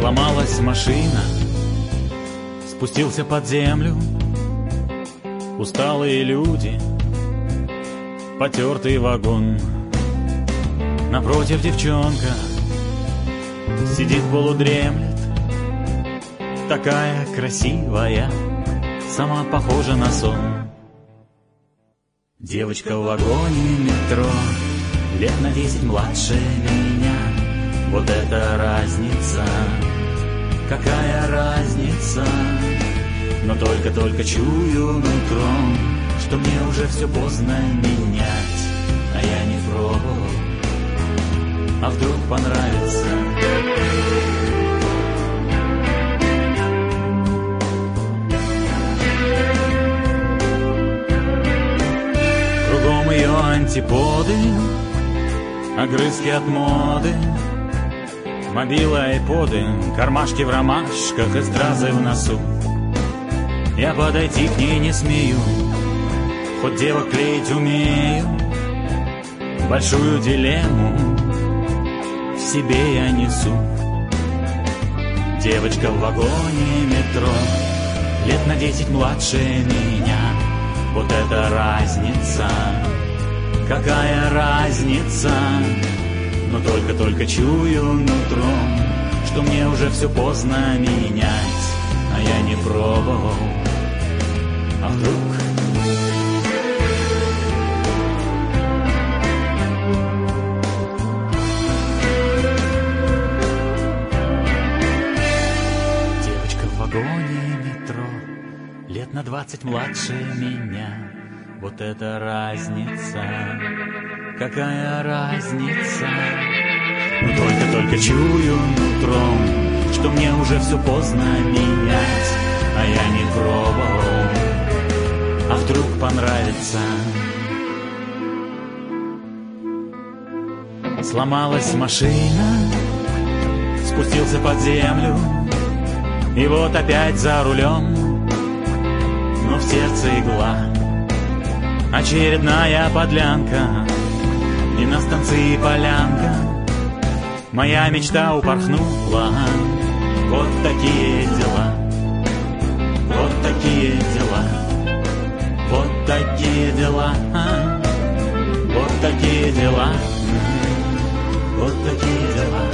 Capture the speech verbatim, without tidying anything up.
Сломалась машина, спустился под землю. Усталые люди, потертый вагон. Напротив девчонка сидит, полудремлет, такая красивая, сама похожа на сон. Девочка в вагоне метро, лет на десять младше меня. Вот это разница, какая разница. Но только-только чую нутром, что мне уже все поздно менять. А я не пробовал, а вдруг понравится. Кругом ее антиподы, огрызки от моды, мобилы, айподы, кармашки в ромашках и стразы в носу. Я подойти к ней не смею, хоть девок клеить умею. Большую дилемму в себе я несу. Девочка в вагоне метро, лет на десять младше меня. Вот это разница, какая разница. Но только-только чую нутром, что мне уже все поздно менять. А я не пробовал, а вдруг... Девочка в вагоне метро, лет на двадцать младше меня. Вот это разница, какая разница. Но только-только чую нутром, что мне уже все поздно менять. А я не пробовал, а вдруг понравится. Сломалась машина, спустился под землю, и вот опять за рулем, но в сердце игла. Очередная подлянка, и на станции полянка. Моя мечта упорхнула. Вот такие дела, вот такие дела, вот такие дела, вот такие дела, вот такие дела.